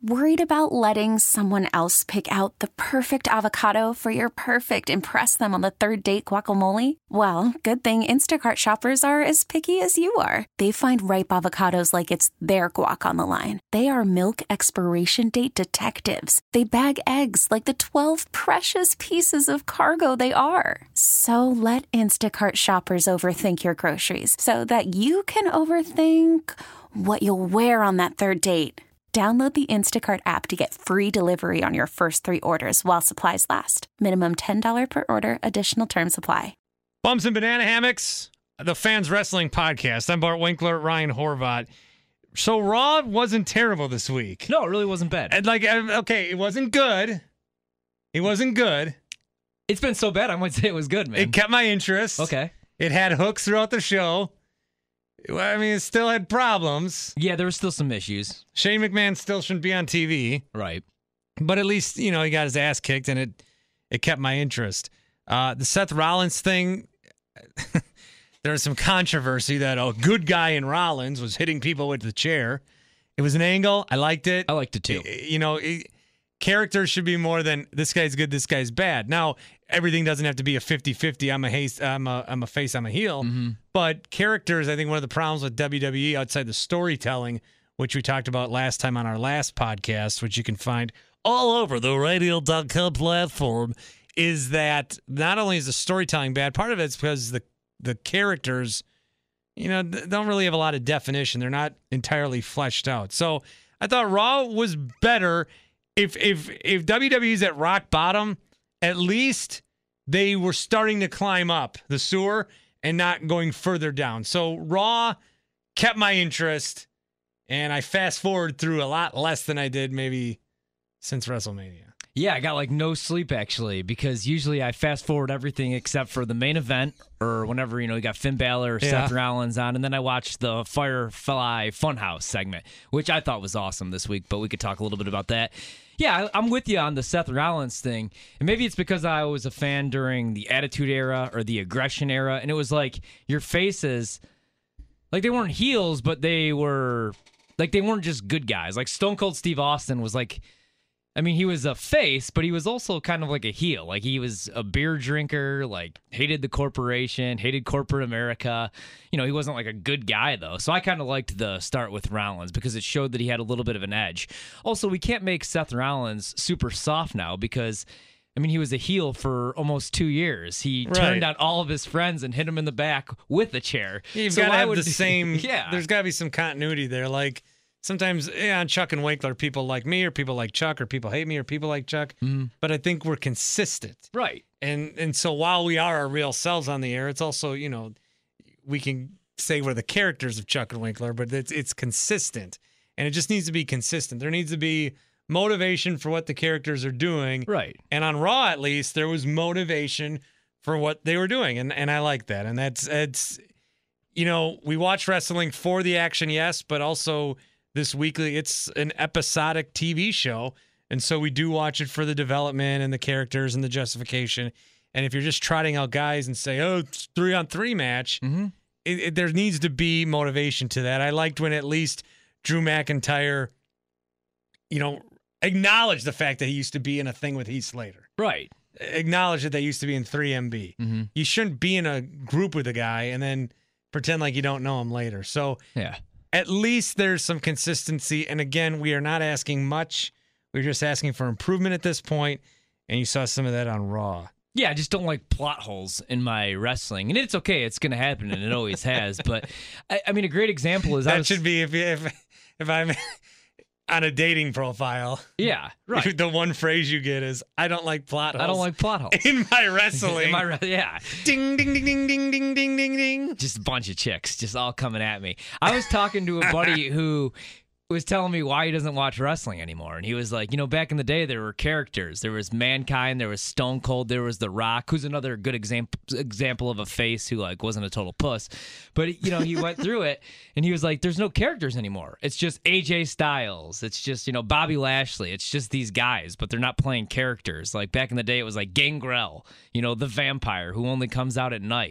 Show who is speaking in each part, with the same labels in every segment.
Speaker 1: Worried about letting someone else pick out the perfect avocado for your perfect impress them on the third date guacamole? Well, good thing Instacart shoppers are as picky as you are. They find ripe avocados like it's their guac on the line. They are milk expiration date detectives. They bag eggs like the 12 precious pieces of cargo they are. So let Instacart shoppers overthink your groceries so that you can overthink what you'll wear on that third date. Download the Instacart app to get free delivery on your first 3 orders while supplies last. Minimum $10 per order. Additional terms apply.
Speaker 2: Bums and Banana Hammocks, the Fans Wrestling Podcast. I'm Bart Winkler, Ryan Horvat. So Raw wasn't terrible this week.
Speaker 3: No, it really wasn't bad.
Speaker 2: And it wasn't good. It wasn't good.
Speaker 3: It's been so bad, I might say it was good, man.
Speaker 2: It kept my interest.
Speaker 3: Okay.
Speaker 2: It had hooks throughout the show. I mean, it still had problems.
Speaker 3: Yeah, there were still some issues.
Speaker 2: Shane McMahon still shouldn't be on TV.
Speaker 3: Right.
Speaker 2: But at least, he got his ass kicked, and it kept my interest. The Seth Rollins thing, there was some controversy that a good guy in Rollins was hitting people with the chair. It was an angle. I liked it.
Speaker 3: I liked it too.
Speaker 2: Characters should be more than this guy's good, this guy's bad. Now, everything doesn't have to be a 50-50. I'm a face, I'm a heel.
Speaker 3: Mm-hmm.
Speaker 2: But characters, I think one of the problems with WWE outside the storytelling, which we talked about last time on our last podcast, which you can find all over the radio.com platform, is that not only is the storytelling bad, part of it's because the characters, don't really have a lot of definition. They're not entirely fleshed out. So I thought Raw was better. If WWE's at rock bottom, at least they were starting to climb up the sewer and not going further down. So Raw kept my interest, and I fast forward through a lot less than I did maybe since WrestleMania.
Speaker 3: Yeah, I got no sleep actually, because usually I fast forward everything except for the main event or whenever, you got Finn Balor or Seth Rollins on, and then I watched the Firefly Funhouse segment, which I thought was awesome this week, but we could talk a little bit about that. Yeah, I'm with you on the Seth Rollins thing, and maybe it's because I was a fan during the Attitude Era or the Aggression Era, and it was your faces, they weren't heels, but they were, they weren't just good guys. Stone Cold Steve Austin was he was a face, but he was also kind of like a heel. He was a beer drinker, hated the corporation, hated corporate America. He wasn't a good guy, though. So I kind of liked the start with Rollins because it showed that he had a little bit of an edge. Also, we can't make Seth Rollins super soft now because, he was a heel for almost 2 years. He turned on all of his friends and hit him in the back with a chair.
Speaker 2: You've got to have the same. Yeah. There's got to be some continuity there. Sometimes on Chuck and Winkler, people like me or people like Chuck or people hate me or people like Chuck. Mm-hmm. But I think we're consistent.
Speaker 3: Right.
Speaker 2: And so while we are our real selves on the air, it's also, we can say we're the characters of Chuck and Winkler, but it's consistent. And it just needs to be consistent. There needs to be motivation for what the characters are doing.
Speaker 3: Right.
Speaker 2: And on Raw, at least, there was motivation for what they were doing. And I like that. And it's we watch wrestling for the action, yes, but also this weekly, it's an episodic TV show, and so we do watch it for the development and the characters and the justification. And if you're just trotting out guys and say, "Oh, it's 3-on-3 match," there needs to be motivation to that. I liked when at least Drew McIntyre, acknowledged the fact that he used to be in a thing with Heath Slater.
Speaker 3: Right.
Speaker 2: Acknowledge that they used to be in 3MB. Mm-hmm. You shouldn't be in a group with a guy and then pretend like you don't know him later. So
Speaker 3: yeah.
Speaker 2: At least there's some consistency. And again, we are not asking much. We're just asking for improvement at this point. And you saw some of that on Raw.
Speaker 3: Yeah, I just don't like plot holes in my wrestling. And it's okay. It's going to happen, and it always has. But, a great example is...
Speaker 2: should be if I'm on a dating profile.
Speaker 3: Yeah, right.
Speaker 2: The one phrase you get is, I don't like plot holes.
Speaker 3: I don't like plot holes.
Speaker 2: In my wrestling.
Speaker 3: Yeah.
Speaker 2: Ding, ding, ding, ding, ding, ding, ding, ding, ding.
Speaker 3: Just a bunch of chicks just all coming at me. I was talking to a buddy who was telling me why he doesn't watch wrestling anymore. And he was like, back in the day, there were characters. There was Mankind, there was Stone Cold, there was The Rock, who's another good example of a face who, wasn't a total puss. But, he went through it, and he was like, there's no characters anymore. It's just AJ Styles. It's just, Bobby Lashley. It's just these guys, but they're not playing characters. Back in the day, it was Gangrel, the vampire who only comes out at night.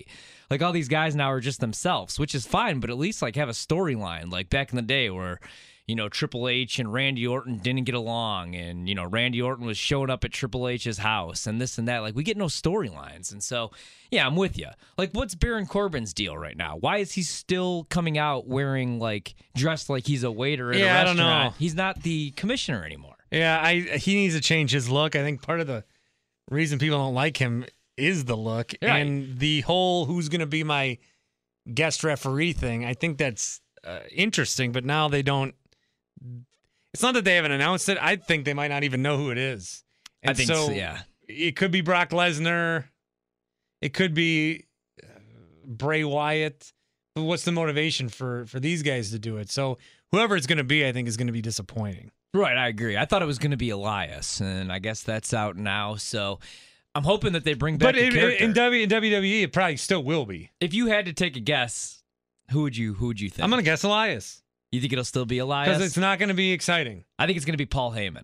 Speaker 3: Like all these guys now are just themselves, which is fine, but at least like have a storyline. Like back in the day where, Triple H and Randy Orton didn't get along, and Randy Orton was showing up at Triple H's house and this and that. Like we get no storylines, and so yeah, I'm with you. Like what's Baron Corbin's deal right now? Why is he still coming out wearing dressed like he's a waiter at a restaurant?
Speaker 2: I don't know.
Speaker 3: He's not the commissioner anymore.
Speaker 2: Yeah, he needs to change his look. I think part of the reason people don't like him is the look and the whole who's going to be my guest referee thing. I think that's interesting, but now they don't. It's not that they haven't announced it. I think they might not even know who it is. And
Speaker 3: I think so, yeah.
Speaker 2: It could be Brock Lesnar. It could be Bray Wyatt. But what's the motivation for these guys to do it? So whoever it's going to be, I think, is going to be disappointing.
Speaker 3: Right, I agree. I thought it was going to be Elias, and I guess that's out now. So I'm hoping that they bring back the character.
Speaker 2: In WWE, it probably still will be.
Speaker 3: If you had to take a guess, who would you think?
Speaker 2: I'm going to guess Elias.
Speaker 3: You think it'll still be Elias?
Speaker 2: Because it's not going to be exciting.
Speaker 3: I think it's going to be Paul Heyman.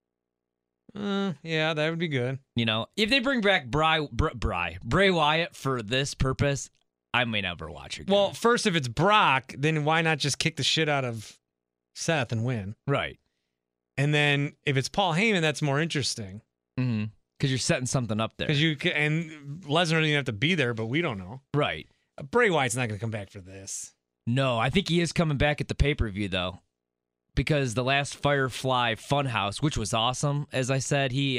Speaker 2: Yeah, that would be good.
Speaker 3: If they bring back Bray Wyatt for this purpose, I may never watch again.
Speaker 2: Well, first, if it's Brock, then why not just kick the shit out of Seth and win?
Speaker 3: Right.
Speaker 2: And then if it's Paul Heyman, that's more interesting.
Speaker 3: Mm-hmm. Because you're setting something up there.
Speaker 2: And Lesnar didn't have to be there, but we don't know.
Speaker 3: Right.
Speaker 2: Bray Wyatt's not going to come back for this.
Speaker 3: No, I think he is coming back at the pay-per-view, though. Because the last Firefly Funhouse, which was awesome, as I said, he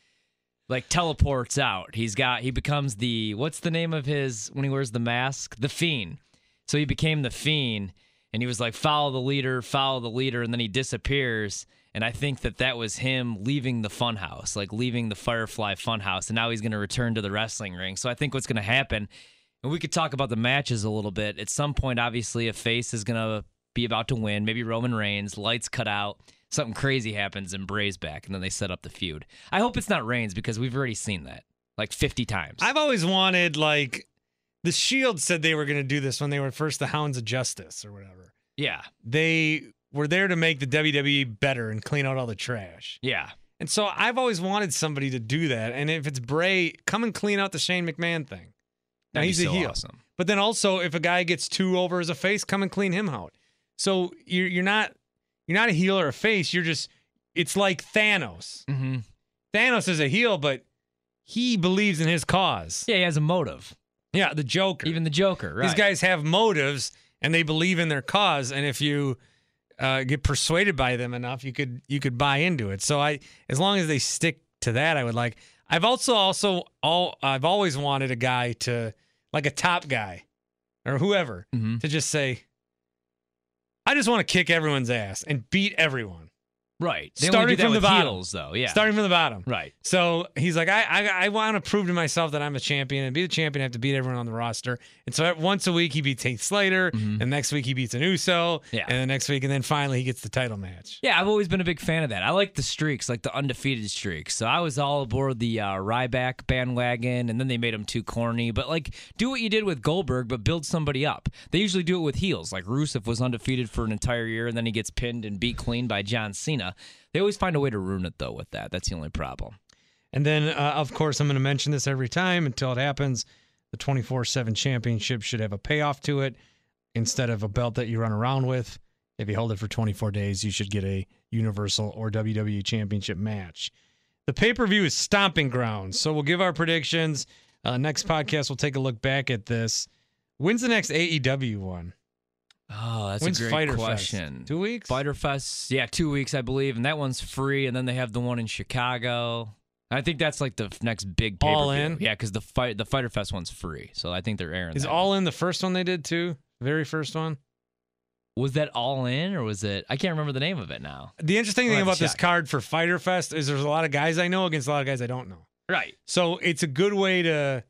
Speaker 3: teleports out. He becomes what's the name of his, when he wears the mask? The Fiend. So he became the Fiend, and he was like, follow the leader, and then he disappears. And I think that was him leaving the Funhouse, like leaving the Firefly Funhouse, and now he's going to return to the wrestling ring. So I think what's going to happen, and we could talk about the matches a little bit. At some point, obviously, a face is going to be about to win, maybe Roman Reigns, lights cut out, something crazy happens, and Bray's back, and then they set up the feud. I hope it's not Reigns, because we've already seen that, 50 times.
Speaker 2: I've always wanted, the Shield said they were going to do this when they were first the Hounds of Justice or whatever.
Speaker 3: Yeah.
Speaker 2: They were there to make the WWE better and clean out all the trash.
Speaker 3: Yeah.
Speaker 2: And so I've always wanted somebody to do that. And if it's Bray, come and clean out the Shane McMahon thing. Now he's a heel.
Speaker 3: Awesome.
Speaker 2: But then also, if a guy gets too over as a face, come and clean him out. So you're not a heel or a face. It's like Thanos.
Speaker 3: Mm-hmm.
Speaker 2: Thanos is a heel, but he believes in his cause.
Speaker 3: Yeah, he has a motive.
Speaker 2: Yeah, the Joker.
Speaker 3: Even the Joker, right.
Speaker 2: These guys have motives, and they believe in their cause. And if you get persuaded by them enough, you could buy into it. So as long as they stick to that, I would like. I've always wanted a guy to, like a top guy or whoever, to just say, I just want to kick everyone's ass and beat everyone.
Speaker 3: Right.
Speaker 2: Starting from the bottom.
Speaker 3: Heels, though. Yeah.
Speaker 2: Starting from the bottom.
Speaker 3: Right.
Speaker 2: So he's like, I want to prove to myself that I'm a champion, and be the champion, I have to beat everyone on the roster. And so once a week he beats Heath Slater, and next week he beats an Uso, and the next week, and then finally he gets the title match.
Speaker 3: Yeah, I've always been a big fan of that. I like the streaks, like the undefeated streaks. So I was all aboard the Ryback bandwagon, and then they made him too corny. But do what you did with Goldberg, but build somebody up. They usually do it with heels. Like Rusev was undefeated for an entire year, and then he gets pinned and beat clean by John Cena. They always find a way to ruin it, though, with that. That's the only problem.
Speaker 2: And then, of course, I'm going to mention this every time until it happens. The 24/7 championship should have a payoff to it instead of a belt that you run around with. If you hold it for 24 days, you should get a Universal or WWE Championship match. The pay-per-view is Stomping Grounds, so we'll give our predictions. Next podcast, we'll take a look back at this. When's the next AEW one?
Speaker 3: Oh, that's
Speaker 2: When's
Speaker 3: a great
Speaker 2: Fyter
Speaker 3: question.
Speaker 2: Fest? 2 weeks?
Speaker 3: Fyter Fest, 2 weeks, I believe, and that one's free. And then they have the one in Chicago. I think that's the next big pay-per-view.
Speaker 2: All In?
Speaker 3: Yeah, because the Fyter Fest one's free, so I think they're airing.
Speaker 2: Is
Speaker 3: that
Speaker 2: All
Speaker 3: one.
Speaker 2: In the first one they did too? Very first one.
Speaker 3: Was that All In, or was it? I can't remember the name of it now.
Speaker 2: The interesting thing
Speaker 3: have to
Speaker 2: about this
Speaker 3: check.
Speaker 2: card for Fyter Fest is there's a lot of guys I know against a lot of guys I don't know.
Speaker 3: Right.
Speaker 2: So it's a good way to,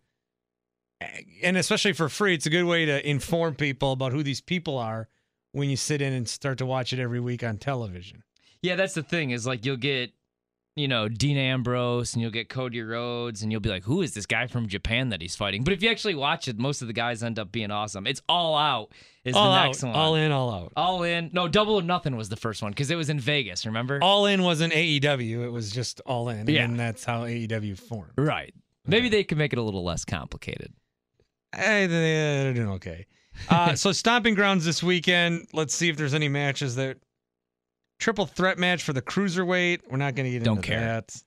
Speaker 2: and especially for free, it's a good way to inform people about who these people are when you sit in and start to watch it every week on television.
Speaker 3: Yeah, that's the thing is you'll get, Dean Ambrose and you'll get Cody Rhodes and you'll be like, who is this guy from Japan that he's fighting? But if you actually watch it, most of the guys end up being awesome. It's All Out is
Speaker 2: All
Speaker 3: the
Speaker 2: out,
Speaker 3: next one.
Speaker 2: All In, All Out.
Speaker 3: All In. No, Double or Nothing was the first one because it was in Vegas, remember?
Speaker 2: All In wasn't AEW. It was just All In.
Speaker 3: Yeah.
Speaker 2: And that's how AEW formed.
Speaker 3: Right. Maybe they could make it a little less complicated.
Speaker 2: They're doing okay. So Stomping Grounds this weekend. Let's see if there's any matches that triple threat match for the cruiserweight. We're not going to get
Speaker 3: Don't
Speaker 2: into
Speaker 3: care.
Speaker 2: that.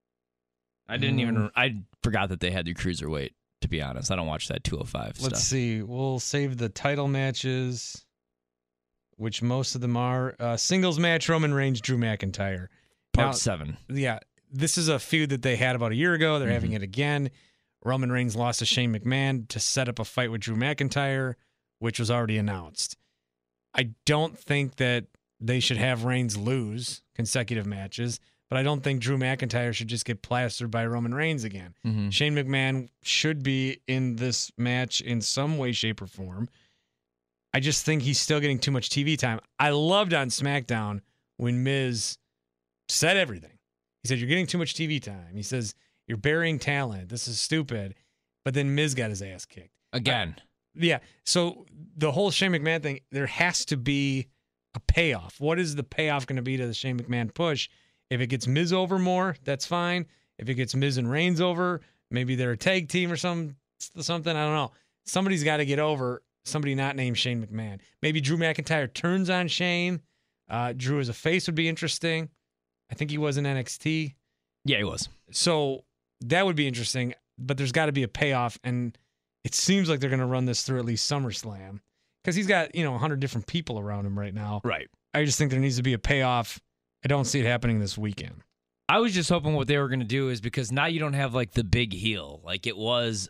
Speaker 3: I forgot that they had the cruiserweight, to be honest. I don't watch that 205 stuff.
Speaker 2: Let's see. We'll save the title matches, which most of them are. Singles match, Roman Reigns, Drew McIntyre.
Speaker 3: Part 7.
Speaker 2: Yeah, this is a feud that they had about a year ago. They're having it again. Roman Reigns lost to Shane McMahon to set up a fight with Drew McIntyre, which was already announced. I don't think that they should have Reigns lose consecutive matches, but I don't think Drew McIntyre should just get plastered by Roman Reigns again. Shane McMahon should be in this match in some way, shape, or form. I just think he's still getting too much TV time. I loved on SmackDown when Miz said everything. He said, you're getting too much TV time. He says, you're burying talent. This is stupid. But then Miz got his ass kicked.
Speaker 3: Again.
Speaker 2: Yeah. So the whole Shane McMahon thing, there has to be a payoff. What is the payoff going to be to the Shane McMahon push? If it gets Miz over more, that's fine. If it gets Miz and Reigns over, maybe they're a tag team or something. I don't know. Somebody's got to get over somebody not named Shane McMahon. Maybe Drew McIntyre turns on Shane. Drew as a face would be interesting. I think he was in NXT.
Speaker 3: Yeah, he was.
Speaker 2: So that would be interesting, but there's got to be a payoff, and it seems like they're going to run this through at least SummerSlam because he's got 100 different people around him right now.
Speaker 3: Right.
Speaker 2: I just think there needs to be a payoff. I don't see it happening this weekend.
Speaker 3: I was just hoping what they were going to do is because now you don't have like the big heel. Like it was,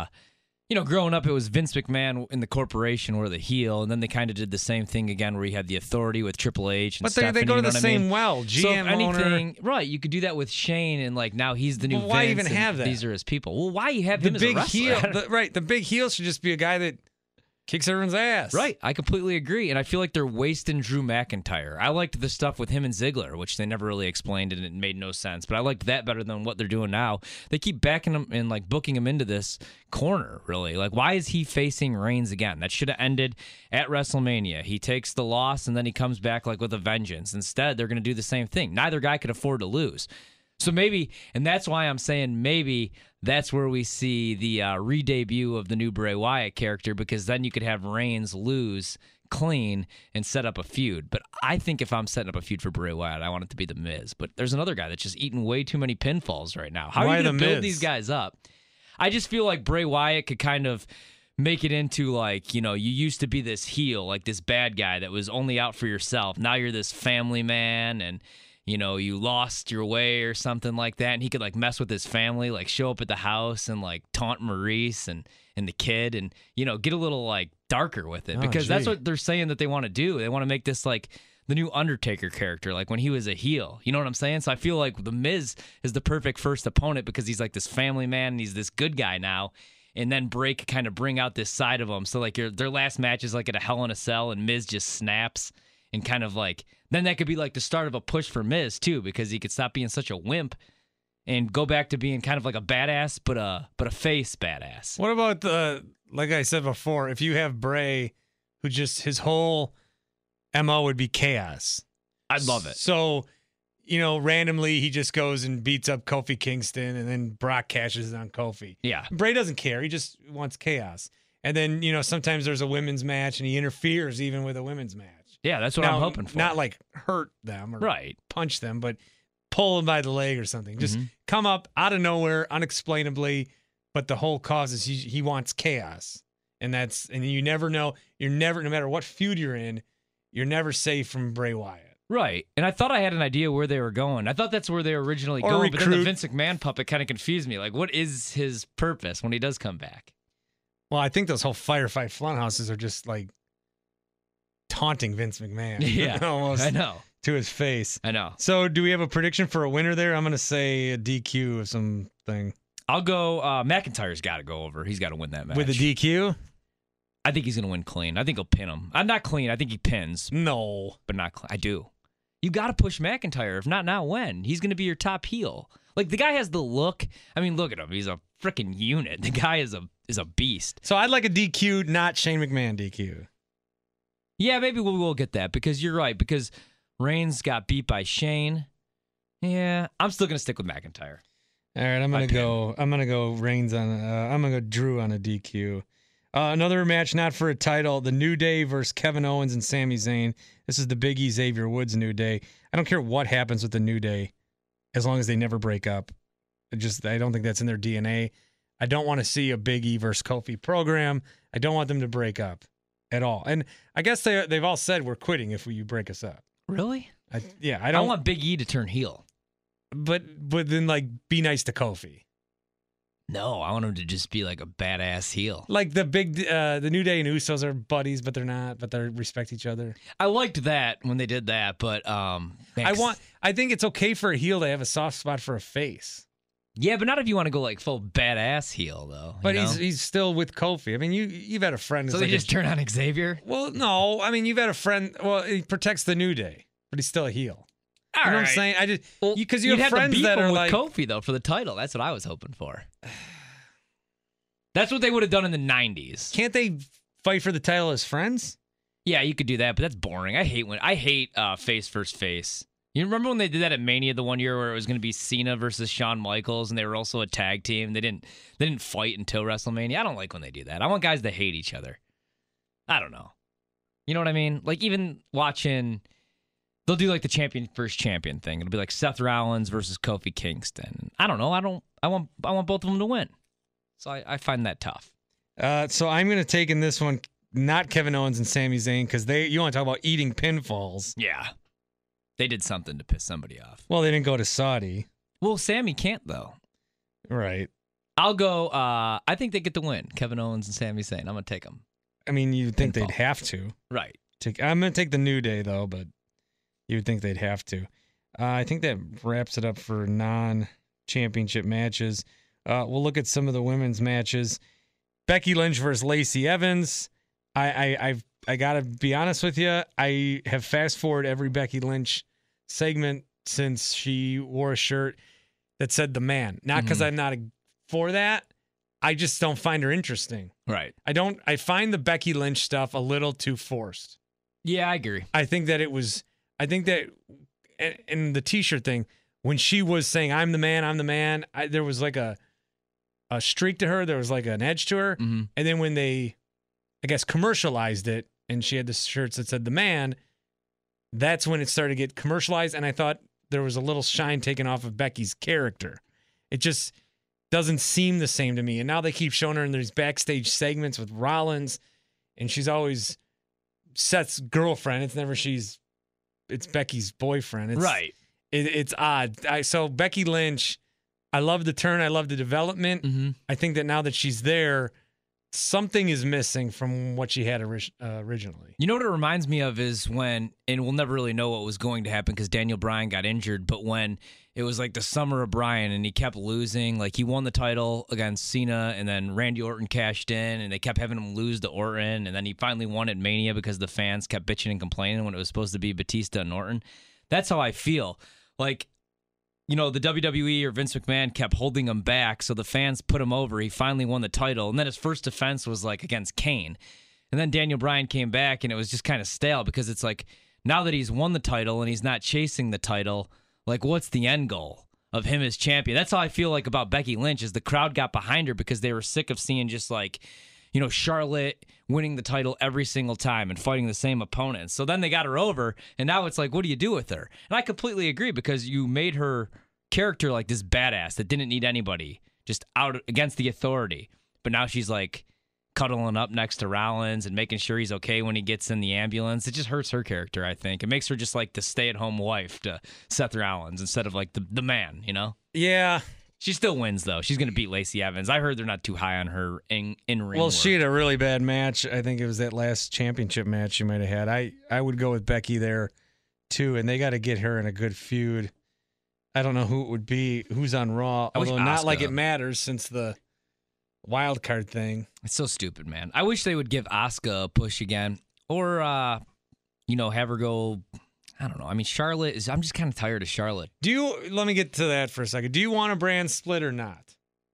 Speaker 3: growing up, it was Vince McMahon in the corporation or the heel, and then they kind of did the same thing again where you had the authority with Triple H and
Speaker 2: But
Speaker 3: Stephanie,
Speaker 2: they go to the same
Speaker 3: GM
Speaker 2: well.
Speaker 3: so if anything,
Speaker 2: owner.
Speaker 3: right, you could do that with Shane, and like now he's the new
Speaker 2: Well, why
Speaker 3: Vince,
Speaker 2: even
Speaker 3: and
Speaker 2: have that?
Speaker 3: These are his people. Well, why you have
Speaker 2: The
Speaker 3: him as
Speaker 2: big
Speaker 3: a wrestler?
Speaker 2: heel, the big heel should just be a guy that kicks everyone's ass.
Speaker 3: Right, I completely agree, and I feel like they're wasting Drew McIntyre. I liked the stuff with him and Ziggler, which they never really explained, and it made no sense. But I liked that better than what they're doing now. They keep backing him and like booking him into this corner. Really, like why is he facing Reigns again? That should have ended at WrestleMania. He takes the loss and then he comes back like with a vengeance. Instead, they're going to do the same thing. Neither guy could afford to lose. So maybe, and that's why I'm saying maybe that's where we see the re-debut of the new Bray Wyatt character, because then you could have Reigns lose clean and set up a feud. But I think if I'm setting up a feud for Bray Wyatt, I want it to be The Miz. But there's another guy that's just eating way too many pinfalls right now. How are you going to build these guys up? I just feel like Bray Wyatt could kind of make it into like, you used to be this heel, like this bad guy that was only out for yourself. Now you're this family man and you lost your way or something like that, and he could like mess with his family, like show up at the house and like taunt Maurice and the kid, and get a little like darker with it, because that's what they're saying that they want to do. They want to make this like the new Undertaker character, like when he was a heel. You know what I'm saying? So I feel like The Miz is the perfect first opponent because he's like this family man and he's this good guy now. And then Bray could kind of bring out this side of him. So like their last match is like at a Hell in a Cell, and Miz just snaps. And kind of like, then that could be like the start of a push for Miz too, because he could stop being such a wimp and go back to being kind of like a badass, but a face badass.
Speaker 2: What about like I said before, if you have Bray, who just his whole MO would be chaos.
Speaker 3: I'd love it.
Speaker 2: So, randomly he just goes and beats up Kofi Kingston, and then Brock cashes on Kofi.
Speaker 3: Yeah.
Speaker 2: Bray doesn't care. He just wants chaos. And then, sometimes there's a women's match and he interferes even with a women's match.
Speaker 3: Yeah, that's what I'm hoping for.
Speaker 2: Not like hurt them or
Speaker 3: right.
Speaker 2: punch them, but pull them by the leg or something. Just come up out of nowhere, unexplainably, but the whole cause is he wants chaos. And you never know. No matter what feud you're in, you're never safe from Bray Wyatt.
Speaker 3: Right. And I thought I had an idea where they were going. I thought that's where they were originally going, but then the Vince McMahon puppet kind of confused me. Like, what is his purpose when he does come back?
Speaker 2: Well, I think those whole Firefight Funhouses are just like taunting Vince McMahon.
Speaker 3: Yeah,
Speaker 2: almost.
Speaker 3: I know.
Speaker 2: To his face.
Speaker 3: I know.
Speaker 2: So do we have a prediction for a winner there? I'm going to say a DQ of something.
Speaker 3: I'll go McIntyre's got to go over. He's got to win that match.
Speaker 2: With a DQ?
Speaker 3: I think he's going to win clean. I think he'll pin him. I'm not clean. I think he pins.
Speaker 2: No.
Speaker 3: But not clean. I do. You got to push McIntyre. If not now, when? He's going to be your top heel. Like, the guy has the look. I mean, look at him. He's a freaking unit. The guy is a beast.
Speaker 2: So I'd like a DQ, not Shane McMahon DQ.
Speaker 3: Yeah, maybe we'll get that, because you're right. Because Reigns got beat by Shane. Yeah, I'm still going to stick with McIntyre.
Speaker 2: All right, I'm gonna go Reigns on. I'm gonna go Drew on a DQ. Another match not for a title, the New Day versus Kevin Owens and Sami Zayn. This is the Big E Xavier Woods New Day. I don't care what happens with the New Day as long as they never break up. I don't think that's in their DNA. I don't want to see a Big E versus Kofi program. I don't want them to break up at all. And I guess they've all said we're quitting if you break us up.
Speaker 3: Really?
Speaker 2: I don't
Speaker 3: want Big E to turn heel.
Speaker 2: But then be nice to Kofi.
Speaker 3: No, I want him to just be like a badass heel.
Speaker 2: Like the New Day and Usos are buddies, but they're not. But they respect each other.
Speaker 3: I liked that when they did that, but
Speaker 2: I think it's okay for a heel to have a soft spot for a face.
Speaker 3: Yeah, but not if you want to go like full badass heel though.
Speaker 2: But he's still with Kofi. I mean, you've had a friend.
Speaker 3: So they just turn on Xavier?
Speaker 2: Well, no. I mean, you've had a friend. Well, he protects the New Day, but he's still a heel. You know what I'm saying? Because you have friends that are like
Speaker 3: Kofi though for the title. That's what I was hoping for. That's what they would have done in the 90s.
Speaker 2: Can't they fight for the title as friends?
Speaker 3: Yeah, you could do that, but that's boring. I hate face versus face. You remember when they did that at Mania the one year where it was going to be Cena versus Shawn Michaels, and they were also a tag team? They didn't fight until WrestleMania. I don't like when they do that. I want guys to hate each other. I don't know. You know what I mean? Like even watching. They'll do like the champion versus champion thing. It'll be like Seth Rollins versus Kofi Kingston. I don't know. I want both of them to win. So I find that tough.
Speaker 2: So I'm going to take in this one not Kevin Owens and Sami Zayn because you want to talk about eating pinfalls.
Speaker 3: Yeah, they did something to piss somebody off.
Speaker 2: Well, they didn't go to Saudi.
Speaker 3: Well, Sami can't though.
Speaker 2: Right.
Speaker 3: I'll go. I think they get the win. Kevin Owens and Sami Zayn. I'm going to take them.
Speaker 2: I mean, you'd think they'd have to.
Speaker 3: Right.
Speaker 2: I'm going to take the New Day though, but. You would think they'd have to. I think that wraps it up for non-championship matches. We'll look at some of the women's matches. Becky Lynch versus Lacey Evans. I gotta be honest with you. I have fast forward every Becky Lynch segment since she wore a shirt that said "the man." Not because I'm not for that. I just don't find her interesting.
Speaker 3: Right.
Speaker 2: I find the Becky Lynch stuff a little too forced.
Speaker 3: Yeah, I agree.
Speaker 2: I think that in the T-shirt thing, when she was saying "I'm the man," there was like a streak to her. There was like an edge to her.
Speaker 3: Mm-hmm.
Speaker 2: And then when they, I guess, commercialized it, and she had the shirts that said "the man," that's when it started to get commercialized. And I thought there was a little shine taken off of Becky's character. It just doesn't seem the same to me. And now they keep showing her in these backstage segments with Rollins, and she's always Seth's girlfriend. It's Becky's boyfriend.
Speaker 3: Right.
Speaker 2: It's odd. So Becky Lynch, I love the turn. I love the development.
Speaker 3: Mm-hmm.
Speaker 2: I think that now that she's there, something is missing from what she had originally.
Speaker 3: You know what it reminds me of is when, and we'll never really know what was going to happen because Daniel Bryan got injured, but when it was like the summer of Bryan and he kept losing, like he won the title against Cena and then Randy Orton cashed in and they kept having him lose to Orton and then he finally won at Mania because the fans kept bitching and complaining when it was supposed to be Batista and Orton. That's how I feel. Like, you know, the WWE or Vince McMahon kept holding him back, so the fans put him over. He finally won the title, and then his first defense was like against Kane. And then Daniel Bryan came back, and it was just kind of stale because it's like, now that he's won the title and he's not chasing the title, like, what's the end goal of him as champion? That's how I feel like about Becky Lynch, is the crowd got behind her because they were sick of seeing just like, you know, Charlotte winning the title every single time and fighting the same opponents. So then they got her over, and now it's like, what do you do with her? And I completely agree because you made her character like this badass that didn't need anybody, just out against the authority. But now she's like cuddling up next to Rollins and making sure he's okay when he gets in the ambulance. It just hurts her character, I think. It makes her just like the stay-at-home wife to Seth Rollins instead of like the man, you know?
Speaker 2: Yeah.
Speaker 3: She still wins, though. She's going to beat Lacey Evans. I heard they're not too high on her in-ring
Speaker 2: Well,
Speaker 3: work.
Speaker 2: she had a really bad match. I think it was that last championship match she might have had. I would go with Becky there, too, and they got to get her in a good feud. I don't know who it would be, who's on Raw, although not like it matters since the wild card thing.
Speaker 3: It's so stupid, man. I wish they would give Asuka a push again, or have her go. I don't know. I mean, Charlotte is. I'm just kind of tired of Charlotte.
Speaker 2: Let me get to that for a second. Do you want a brand split or not?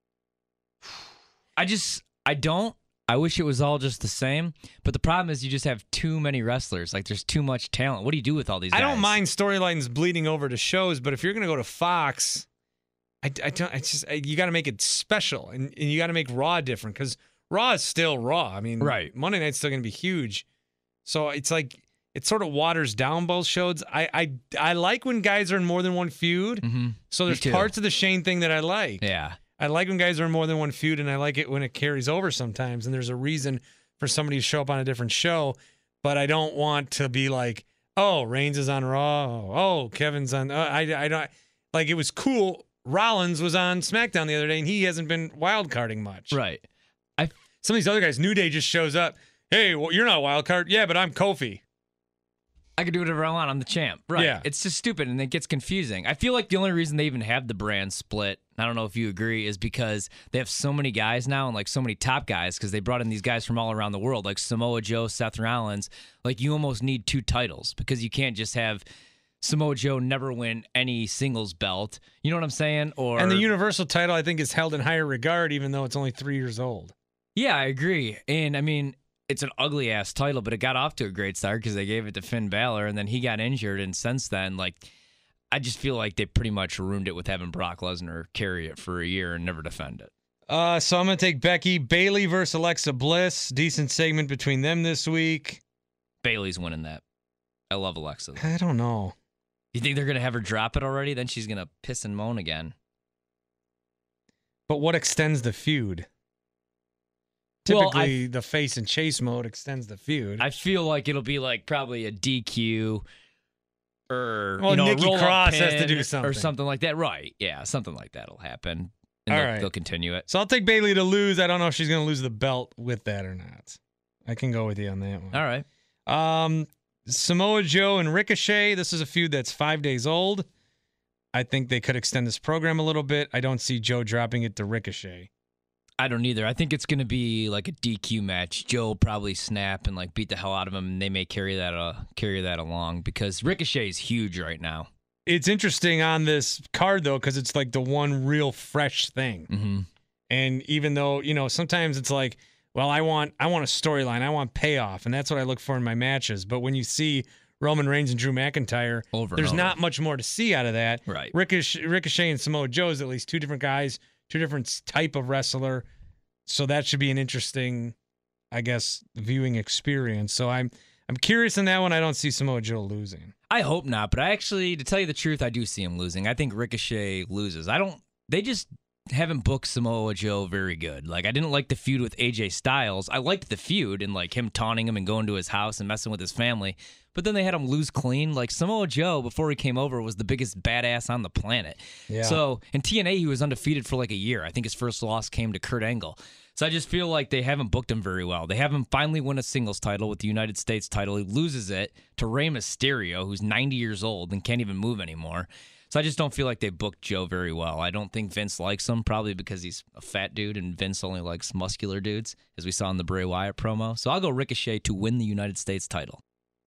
Speaker 3: I don't. I wish it was all just the same. But the problem is you just have too many wrestlers. Like, there's too much talent. What do you do with all these guys?
Speaker 2: I don't mind storylines bleeding over to shows, but if you're going to go to Fox, you got to make it special, and you got to make Raw different, because Raw is still Raw. I mean,
Speaker 3: Right.
Speaker 2: Monday Night's still going to be huge. So it's like it sort of waters down both shows. I like when guys are in more than one feud.
Speaker 3: Mm-hmm.
Speaker 2: So there's parts of the Shane thing that I like.
Speaker 3: Yeah.
Speaker 2: I like when guys are in more than one feud, and I like it when it carries over sometimes, and there's a reason for somebody to show up on a different show. But I don't want to be like, oh, Reigns is on Raw. Oh, Kevin's on. I don't like. It was cool. Rollins was on SmackDown the other day, and he hasn't been wild carding much.
Speaker 3: Right.
Speaker 2: Some of these other guys, New Day just shows up. Hey, well, you're not a wild card. Yeah, but I'm Kofi.
Speaker 3: I can do whatever I want. I'm the champ. Right.
Speaker 2: Yeah.
Speaker 3: It's just stupid, and it gets confusing. I feel like the only reason they even have the brand split, I don't know if you agree, is because they have so many guys now and like so many top guys because they brought in these guys from all around the world, like Samoa Joe, Seth Rollins. Like you almost need 2 titles because you can't just have Samoa Joe never win any singles belt. You know what I'm saying?
Speaker 2: And the Universal title, I think, is held in higher regard, even though it's only 3 years old.
Speaker 3: Yeah, I agree. And I mean, it's an ugly ass title, but it got off to a great start because they gave it to Finn Balor, and then he got injured. And since then, like, I just feel like they pretty much ruined it with having Brock Lesnar carry it for a year and never defend it.
Speaker 2: So I'm gonna take Becky Bayley versus Alexa Bliss. Decent segment between them this week.
Speaker 3: Bayley's winning that. I love Alexa.
Speaker 2: I don't know.
Speaker 3: You think they're gonna have her drop it already? Then she's gonna piss and moan again.
Speaker 2: But what extends the feud?
Speaker 3: Well,
Speaker 2: Typically, the face and chase mode extends the feud.
Speaker 3: I feel like it'll be like probably a DQ or
Speaker 2: Nikki
Speaker 3: a roll-up
Speaker 2: Cross has to
Speaker 3: pin
Speaker 2: do something.
Speaker 3: or something like that. Right? Yeah, something like that'll happen, and they'll continue it.
Speaker 2: So I'll take Bayley to lose. I don't know if she's going to lose the belt with that or not. I can go with you on that one.
Speaker 3: All right.
Speaker 2: Samoa Joe and Ricochet. This is a feud that's 5 days old. I think they could extend this program a little bit. I don't see Joe dropping it to Ricochet.
Speaker 3: I don't either. I think it's going to be like a DQ match. Joe will probably snap and like beat the hell out of him, and they may carry that along because Ricochet is huge right now.
Speaker 2: It's interesting on this card though because it's like the one real fresh thing.
Speaker 3: Mm-hmm.
Speaker 2: And even though sometimes it's like, well, I want a storyline, I want payoff, and that's what I look for in my matches. But when you see Roman Reigns and Drew McIntyre, there's not much more to see out of that.
Speaker 3: Right.
Speaker 2: Ricochet and Samoa Joe is at least 2 different guys. 2 different type of wrestler, so that should be an interesting, I guess, viewing experience. So I'm curious on that one. I don't see Samoa Joe losing.
Speaker 3: I hope not, but to tell you the truth, I do see him losing. I think Ricochet loses. They just haven't booked Samoa Joe very good. Like I didn't like the feud with AJ Styles. I liked the feud and like him taunting him and going to his house and messing with his family. But then they had him lose clean. Like Samoa Joe, before he came over, was the biggest badass on the planet.
Speaker 2: Yeah.
Speaker 3: So in TNA, he was undefeated for like a year. I think his first loss came to Kurt Angle. So I just feel like they haven't booked him very well. They have him finally win a singles title with the United States title. He loses it to Rey Mysterio, who's 90 years old and can't even move anymore. So I just don't feel like they booked Joe very well. I don't think Vince likes him, probably because he's a fat dude and Vince only likes muscular dudes, as we saw in the Bray Wyatt promo. So I'll go Ricochet to win the United States title.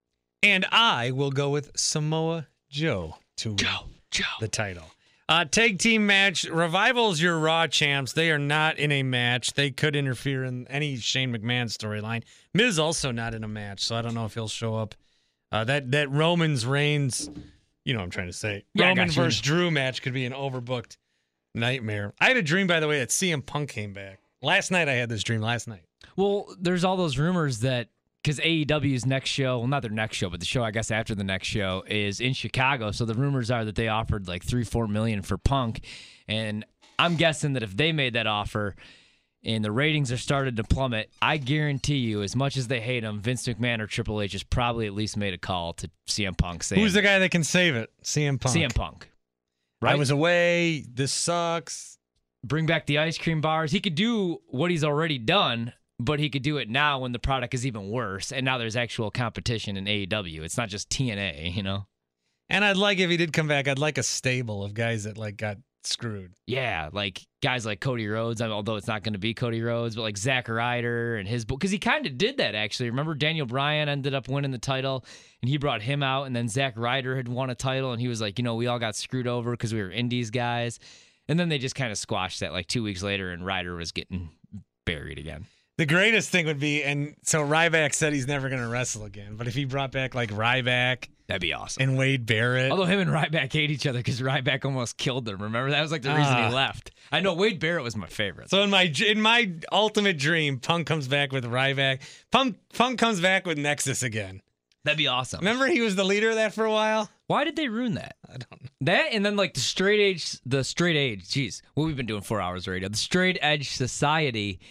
Speaker 2: And I will go with Samoa Joe to win the title. Tag team match. Revival's your Raw champs. They are not in a match. They could interfere in any Shane McMahon storyline. Miz also not in a match, so I don't know if he'll show up. That Roman's Reigns, you know what I'm trying to say.
Speaker 3: Yeah,
Speaker 2: Roman versus Drew match could be an overbooked nightmare. I had a dream, by the way, that CM Punk came back. Last night I had this dream.
Speaker 3: Well, there's all those rumors that because AEW's next show, well, not their next show, but the show, I guess, after the next show is in Chicago. So the rumors are that they offered like $3-4 million for Punk. And I'm guessing that if they made that offer and the ratings are started to plummet, I guarantee you, as much as they hate him, Vince McMahon or Triple H has probably at least made a call to CM Punk saying,
Speaker 2: who's the guy that can save it? CM Punk.
Speaker 3: CM Punk. Right?
Speaker 2: I was away. This sucks.
Speaker 3: Bring back the ice cream bars. He could do what he's already done, but he could do it now when the product is even worse, and now there's actual competition in AEW. It's not just TNA, you know?
Speaker 2: And I'd like, if he did come back, I'd like a stable of guys that like got screwed.
Speaker 3: Yeah, like guys like Cody Rhodes, although it's not going to be Cody Rhodes, but like Zack Ryder and his book, because he kind of did that, actually. Remember Daniel Bryan ended up winning the title, and he brought him out, and then Zack Ryder had won a title, and he was like, we all got screwed over because we were Indies guys. And then they just kind of squashed that like 2 weeks later, and Ryder was getting buried again.
Speaker 2: The greatest thing would be, and so Ryback said he's never going to wrestle again, but if he brought back like Ryback
Speaker 3: That'd be awesome.
Speaker 2: And Wade Barrett.
Speaker 3: Although him and Ryback hate each other because Ryback almost killed him. Remember? That was like the reason he left. I know Wade Barrett was my favorite.
Speaker 2: So in my ultimate dream, Punk comes back with Ryback. Punk comes back with Nexus again.
Speaker 3: That'd be awesome.
Speaker 2: Remember he was the leader of that for a while?
Speaker 3: Why did they ruin that?
Speaker 2: I don't know.
Speaker 3: That and then like the straight edge, geez, what we've been doing 4 hours radio. The Straight Edge Society,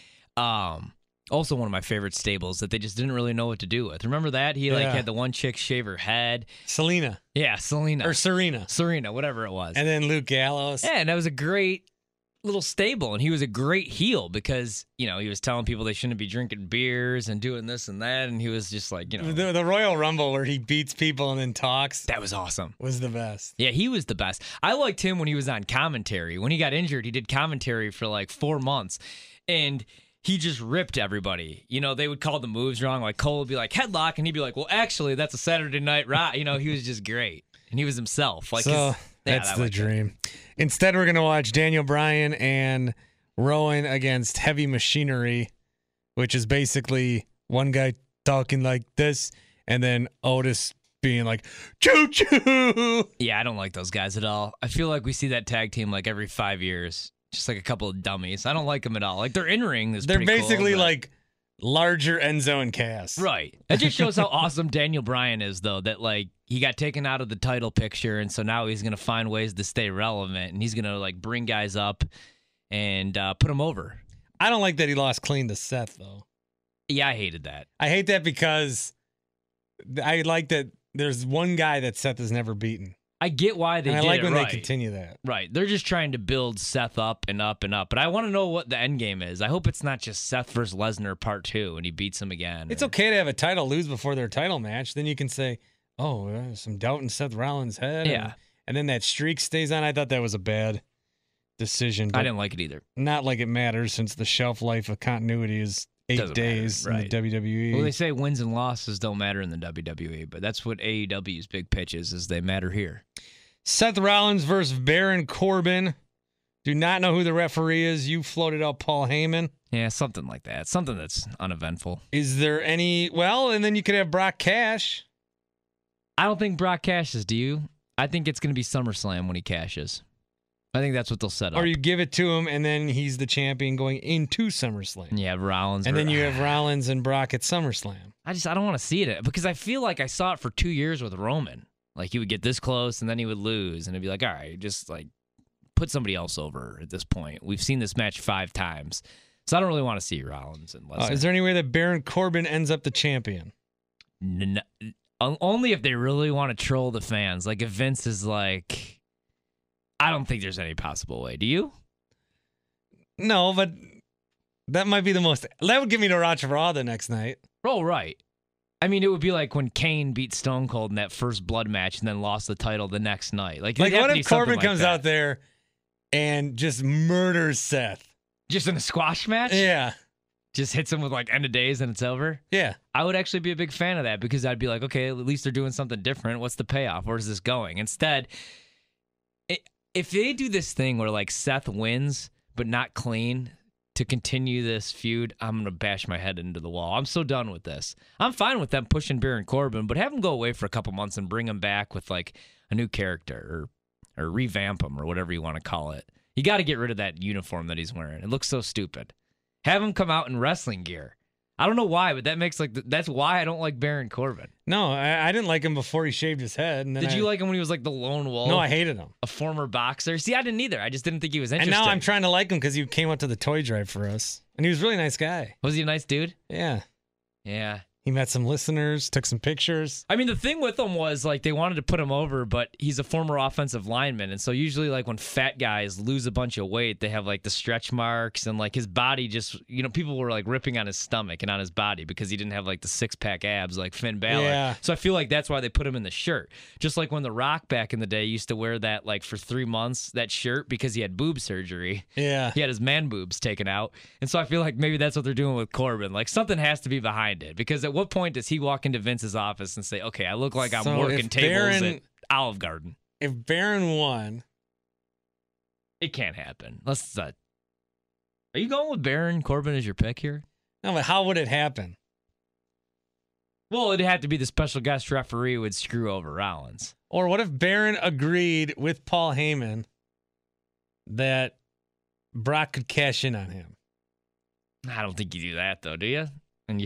Speaker 3: also one of my favorite stables that they just didn't really know what to do with. Remember that? He like had the one chick shave her head.
Speaker 2: Selena.
Speaker 3: Yeah, Selena.
Speaker 2: Or Serena.
Speaker 3: Serena, whatever it was.
Speaker 2: And then Luke Gallows.
Speaker 3: Yeah, and that was a great little stable, and he was a great heel because, he was telling people they shouldn't be drinking beers and doing this and that, and he was just like,
Speaker 2: The Royal Rumble where he beats people and then talks.
Speaker 3: That was awesome.
Speaker 2: Was the best.
Speaker 3: Yeah, he was the best. I liked him when he was on commentary. When he got injured, he did commentary for like 4 months, and he just ripped everybody. They would call the moves wrong. Like Cole would be like headlock, and he'd be like, well, actually, that's a Saturday Night Raw. He was just great, and he was himself. Like,
Speaker 2: that's the dream. Instead, we're gonna watch Daniel Bryan and Rowan against Heavy Machinery, which is basically one guy talking like this, and then Otis being like, choo choo.
Speaker 3: Yeah, I don't like those guys at all. I feel like we see that tag team like every 5 years. Just like a couple of dummies. I don't like them at all. Like, their in-ring is
Speaker 2: They're
Speaker 3: pretty
Speaker 2: basically
Speaker 3: cool,
Speaker 2: like larger Enzo and Cass.
Speaker 3: Right. That just shows how awesome Daniel Bryan is, though, that, like, he got taken out of the title picture, and so now he's going to find ways to stay relevant, and he's going to, like, bring guys up and put them over.
Speaker 2: I don't like that he lost clean to Seth, though.
Speaker 3: Yeah, I hated that.
Speaker 2: I hate that because I like that there's one guy that Seth has never beaten.
Speaker 3: I get why they
Speaker 2: and
Speaker 3: did
Speaker 2: I like
Speaker 3: it
Speaker 2: when
Speaker 3: right.
Speaker 2: they continue that.
Speaker 3: Right. They're just trying to build Seth up and up and up. But I want to know what the end game is. I hope it's not just Seth versus Lesnar part 2 and he beats him again.
Speaker 2: It's okay to have a title lose before their title match. Then you can say, some doubt in Seth Rollins' head.
Speaker 3: Yeah.
Speaker 2: And then that streak stays on. I thought that was a bad decision.
Speaker 3: I didn't like it either.
Speaker 2: Not like it matters since the shelf life of continuity is 8 days
Speaker 3: matter,
Speaker 2: in the WWE.
Speaker 3: Well, they say wins and losses don't matter in the WWE, but that's what AEW's big pitch is they matter here.
Speaker 2: Seth Rollins versus Baron Corbin. Do not know who the referee is. You floated out Paul Heyman.
Speaker 3: Yeah, something like that. Something that's uneventful.
Speaker 2: Is there any... Well, and then you could have Brock Cash.
Speaker 3: I don't think Brock cashes, do you? I think it's going to be SummerSlam when he cashes. I think that's what they'll set up.
Speaker 2: Or you give it to him, and then he's the champion going into SummerSlam.
Speaker 3: Yeah, Rollins.
Speaker 2: And then you have Rollins and Brock at SummerSlam.
Speaker 3: I don't want to see it because I feel like I saw it for 2 years with Roman. Like, he would get this close, and then he would lose, and it'd be like, all right, just, like, put somebody else over at this point. We've seen this match 5 times. So I don't really want to see Rollins and Lesnar.
Speaker 2: Is there any way that Baron Corbin ends up the champion?
Speaker 3: Only if they really want to troll the fans. Like, if Vince is like, I don't think there's any possible way. Do you?
Speaker 2: No, but that might be the most... That would get me to watch Raw the next night.
Speaker 3: Oh, right. I mean, it would be like when Kane beat Stone Cold in that first blood match and then lost the title the next night. Like
Speaker 2: what if Corbin comes out there and just murders Seth?
Speaker 3: Just in a squash match?
Speaker 2: Yeah.
Speaker 3: Just hits him with like end of days and it's over?
Speaker 2: Yeah.
Speaker 3: I would actually be a big fan of that because I'd be like, okay, at least they're doing something different. What's the payoff? Where's this going? Instead, if they do this thing where like Seth wins but not clean to continue this feud, I'm going to bash my head into the wall. I'm so done with this. I'm fine with them pushing Baron Corbin, but have him go away for a couple months and bring him back with like a new character or revamp him or whatever you want to call it. You got to get rid of that uniform that he's wearing. It looks so stupid. Have him come out in wrestling gear. I don't know why, but that makes that's why I don't like Baron Corbin.
Speaker 2: No, I didn't like him before he shaved his head. And then
Speaker 3: Did you like him when he was like the lone wolf?
Speaker 2: No, I hated him.
Speaker 3: A former boxer. See, I didn't either. I just didn't think he was interesting.
Speaker 2: And now I'm trying to like him because he came up to the toy drive for us. And he was a really nice guy.
Speaker 3: Was he a nice dude?
Speaker 2: Yeah.
Speaker 3: Yeah.
Speaker 2: He met some listeners, took some pictures.
Speaker 3: I mean, the thing with him was, like, they wanted to put him over, but he's a former offensive lineman. And so usually, like, when fat guys lose a bunch of weight, they have, like, the stretch marks and, like, his body just, people were, like, ripping on his stomach and on his body because he didn't have, like, the six-pack abs like Finn Balor.
Speaker 2: Yeah.
Speaker 3: So I feel like that's why they put him in the shirt. Just like when The Rock back in the day used to wear that, like, for 3 months, that shirt because he had boob surgery.
Speaker 2: Yeah.
Speaker 3: He had his man boobs taken out. And so I feel like maybe that's what they're doing with Corbin. Like, something has to be behind it because at what point does he walk into Vince's office and say, okay, I look like I'm working tables at Olive Garden?
Speaker 2: If Baron won,
Speaker 3: it can't happen. Are you going with Baron Corbin as your pick here?
Speaker 2: No, but how would it happen?
Speaker 3: Well, it'd have to be the special guest referee would screw over Rollins.
Speaker 2: Or what if Baron agreed with Paul Heyman that Brock could cash in on him?
Speaker 3: I don't think you do that, though, do you? And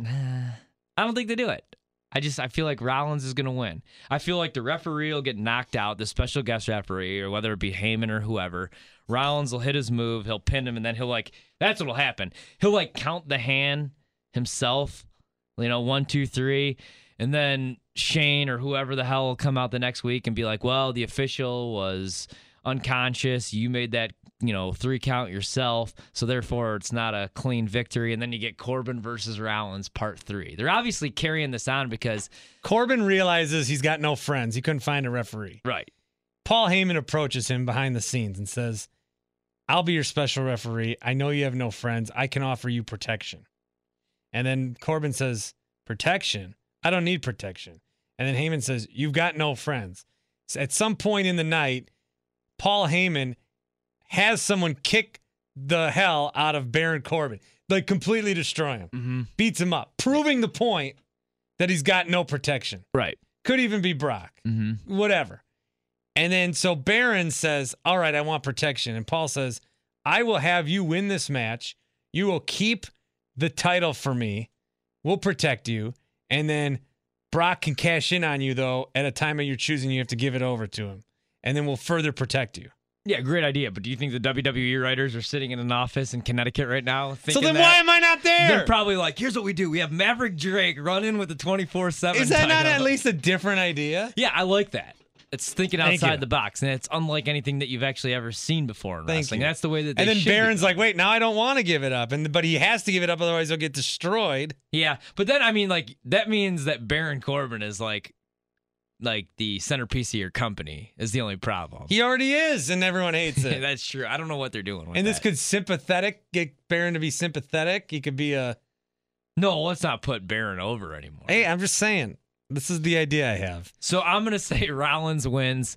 Speaker 3: I don't think they do it. I feel like Rollins is going to win. I feel like the referee will get knocked out, the special guest referee, or whether it be Heyman or whoever. Rollins will hit his move, he'll pin him, and then that's what'll happen. He'll count the hand himself, 1, 2, 3, and then Shane or whoever the hell will come out the next week and be like, well, the official was unconscious. You made that 3 count yourself, so therefore it's not a clean victory. And then you get Corbin versus Rollins part 3. They're obviously carrying this on because
Speaker 2: Corbin realizes he's got no friends. He couldn't find a referee.
Speaker 3: Right.
Speaker 2: Paul Heyman approaches him behind the scenes and says, I'll be your special referee. I know you have no friends. I can offer you protection. And then Corbin says, protection? I don't need protection. And then Heyman says, you've got no friends. So at some point in the night, Paul Heyman has someone kick the hell out of Baron Corbin, completely destroy him, beats him up, proving the point that he's got no protection.
Speaker 3: Right.
Speaker 2: Could even be Brock, whatever. And then so Baron says, all right, I want protection. And Paul says, I will have you win this match. You will keep the title for me. We'll protect you. And then Brock can cash in on you, though, at a time of your choosing. You have to give it over to him. And then we'll further protect you.
Speaker 3: Yeah, great idea. But do you think the WWE writers are sitting in an office in Connecticut right now?
Speaker 2: So then why am I not there?
Speaker 3: They're probably like, here's what we do. We have Maverick Drake run in with the 24/7
Speaker 2: Is that
Speaker 3: title.
Speaker 2: not at least a different idea?
Speaker 3: Yeah, I like that. It's thinking outside the box, and it's unlike anything that you've actually ever seen before in wrestling. That's the way that they should.
Speaker 2: And then Baron's like, wait, now I don't want to give it up. But he has to give it up, otherwise he'll get destroyed.
Speaker 3: Yeah, but then, that means that Baron Corbin is like the centerpiece of your company is the only problem.
Speaker 2: He already is, and everyone hates it.
Speaker 3: That's true. I don't know what they're doing with
Speaker 2: And
Speaker 3: that.
Speaker 2: this could get Baron to be sympathetic. He could be a...
Speaker 3: No, let's not put Baron over anymore.
Speaker 2: Hey, I'm just saying. This is the idea I have.
Speaker 3: So I'm going to say Rollins wins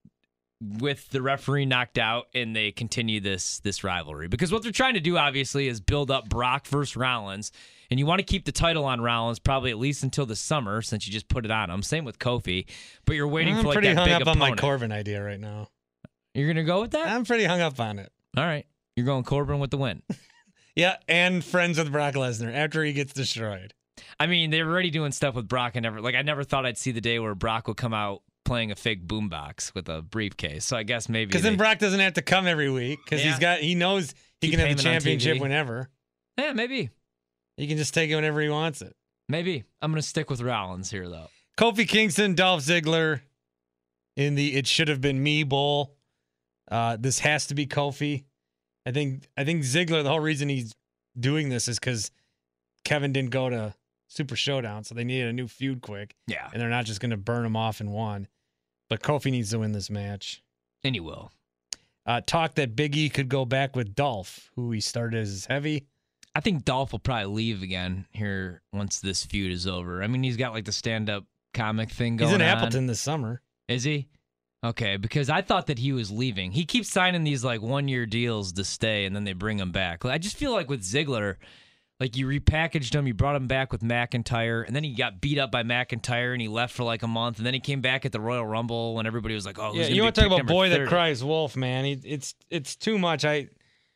Speaker 3: with the referee knocked out, and they continue this rivalry. Because what they're trying to do, obviously, is build up Brock versus Rollins. And you want to keep the title on Rollins probably at least until the summer, since you just put it on him. Same with Kofi. But you're waiting for that big opponent.
Speaker 2: I'm pretty hung up on my Corbin idea right now.
Speaker 3: You're going to go with that?
Speaker 2: I'm pretty hung up on it.
Speaker 3: All right. You're going Corbin with the win.
Speaker 2: Yeah, and friends with Brock Lesnar after he gets destroyed.
Speaker 3: They're already doing stuff with Brock. I never thought I'd see the day where Brock would come out playing a fake boombox with a briefcase. So I guess maybe
Speaker 2: because then Brock doesn't have to come every week because he knows he can have the championship whenever.
Speaker 3: Yeah, maybe
Speaker 2: he can just take it whenever he wants it.
Speaker 3: Maybe I'm gonna stick with Rollins here though.
Speaker 2: Kofi Kingston, Dolph Ziggler in the It Should Have Been Me Bowl. This has to be Kofi. I think Ziggler. The whole reason he's doing this is because Kevin didn't go to Super Showdown, so they needed a new feud quick.
Speaker 3: Yeah.
Speaker 2: And they're not just going to burn him off in one. But Kofi needs to win this match.
Speaker 3: And he will.
Speaker 2: Talk that Big E could go back with Dolph, who he started as heavy.
Speaker 3: I think Dolph will probably leave again here once this feud is over. He's got the stand-up comic thing going on.
Speaker 2: He's in Appleton this summer.
Speaker 3: Is he? Okay, because I thought that he was leaving. He keeps signing these 1-year deals to stay, and then they bring him back. I just feel like with Ziggler... you repackaged him, you brought him back with McIntyre, and then he got beat up by McIntyre, and he left for a month, and then he came back at the Royal Rumble when everybody was like, "Oh, who's
Speaker 2: you want to talk about boy 30? That cries wolf, man? It's too much. I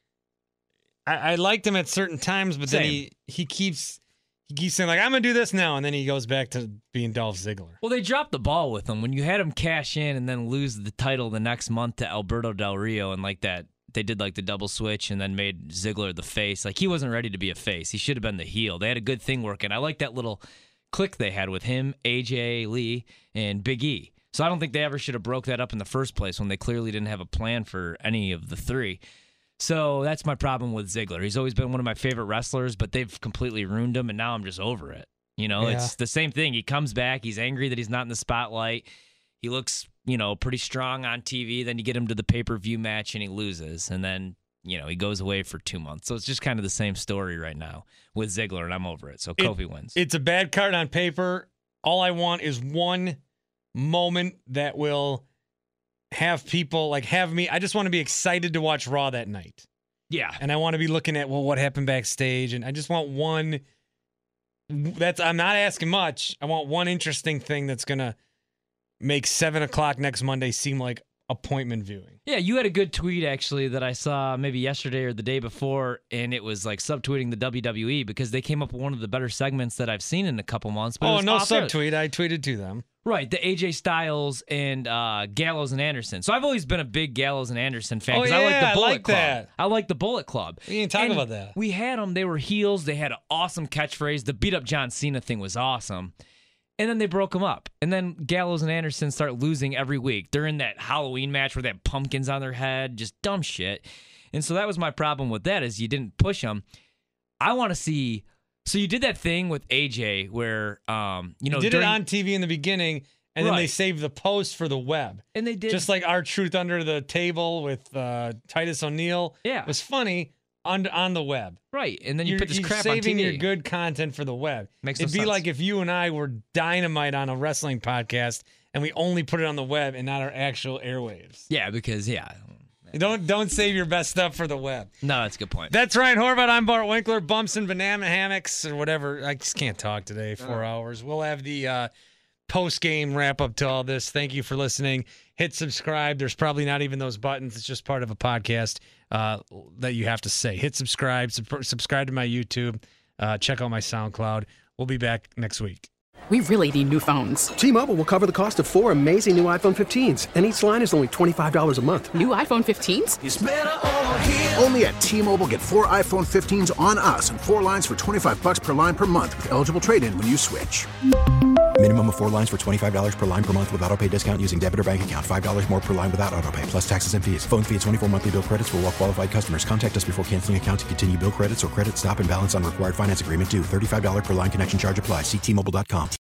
Speaker 2: liked him at certain times, but then he keeps saying I'm gonna do this now, and then he goes back to being Dolph Ziggler.
Speaker 3: Well, they dropped the ball with him when you had him cash in and then lose the title the next month to Alberto Del Rio, and that. They did the double switch and then made Ziggler the face. He wasn't ready to be a face. He should have been the heel. They had a good thing working. I like that little click they had with him, AJ Lee, and Big E. So I don't think they ever should have broke that up in the first place when they clearly didn't have a plan for any of the three. So that's my problem with Ziggler. He's always been one of my favorite wrestlers, but they've completely ruined him, and now I'm just over it. It's the same thing. He comes back. He's angry that he's not in the spotlight. He looks... pretty strong on TV. Then you get him to the pay-per-view match and he loses. And then, he goes away for 2 months. So it's just kind of the same story right now with Ziggler, and I'm over it. So Kofi wins.
Speaker 2: It's a bad card on paper. All I want is one moment that will have people have me. I just want to be excited to watch Raw that night.
Speaker 3: Yeah.
Speaker 2: And I want to be looking at, what happened backstage. And I just want one I'm not asking much. I want one interesting thing that's going to make 7 o'clock next Monday seem like appointment viewing.
Speaker 3: Yeah, you had a good tweet actually that I saw maybe yesterday or the day before, and it was like subtweeting the WWE because they came up with one of the better segments that I've seen in a couple months. But
Speaker 2: no subtweet. I tweeted to them.
Speaker 3: Right, the AJ Styles and Gallows and Anderson. So I've always been a big Gallows and Anderson fan because I like the Bullet Club.
Speaker 2: That.
Speaker 3: I like the Bullet Club.
Speaker 2: We didn't talk about that.
Speaker 3: We had them. They were heels. They had an awesome catchphrase. The beat up John Cena thing was awesome. And then they broke them up. And then Gallows and Anderson start losing every week. They're in that Halloween match where they have pumpkins on their head, just dumb shit. And so that was my problem with that is you didn't push them. I want to see. So you did that thing with AJ where, you
Speaker 2: did it on TV in the beginning, and then they saved the post for the web.
Speaker 3: And they did.
Speaker 2: Just like R-Truth under the table with Titus O'Neil.
Speaker 3: Yeah.
Speaker 2: It was funny on the web.
Speaker 3: Right. And then you put this crap on TV.
Speaker 2: You're saving your good content for the web.
Speaker 3: It'd
Speaker 2: be like if you and I were dynamite on a wrestling podcast and we only put it on the web and not our actual airwaves.
Speaker 3: Yeah, because,
Speaker 2: Don't save your best stuff for the web.
Speaker 3: No, that's a good point.
Speaker 2: That's Ryan Horvat. I'm Bart Winkler. Bumps and banana hammocks or whatever. I just can't talk today. 4 hours. We'll have the post-game wrap-up to all this. Thank you for listening. Hit subscribe. There's probably not even those buttons. It's just part of a podcast that you have to say. Hit subscribe. Subscribe to my YouTube. Check out my SoundCloud. We'll be back next week.
Speaker 4: We really need new phones.
Speaker 5: T-Mobile will cover the cost of 4 amazing new iPhone 15s, and each line is only $25 a month.
Speaker 4: New iPhone 15s?
Speaker 6: It's better over here. Only at T-Mobile, get 4 iPhone 15s on us and 4 lines for $25 per line per month with eligible trade-in when you switch.
Speaker 7: Minimum of 4 lines for $25 per line per month with autopay discount using debit or bank account. $5 more per line without autopay, plus taxes and fees. Phone fee at 24 monthly bill credits for well-qualified customers. Contact us before canceling account to continue bill credits or credit stop and balance on required finance agreement due. $35 per line connection charge applies. See T-Mobile.com.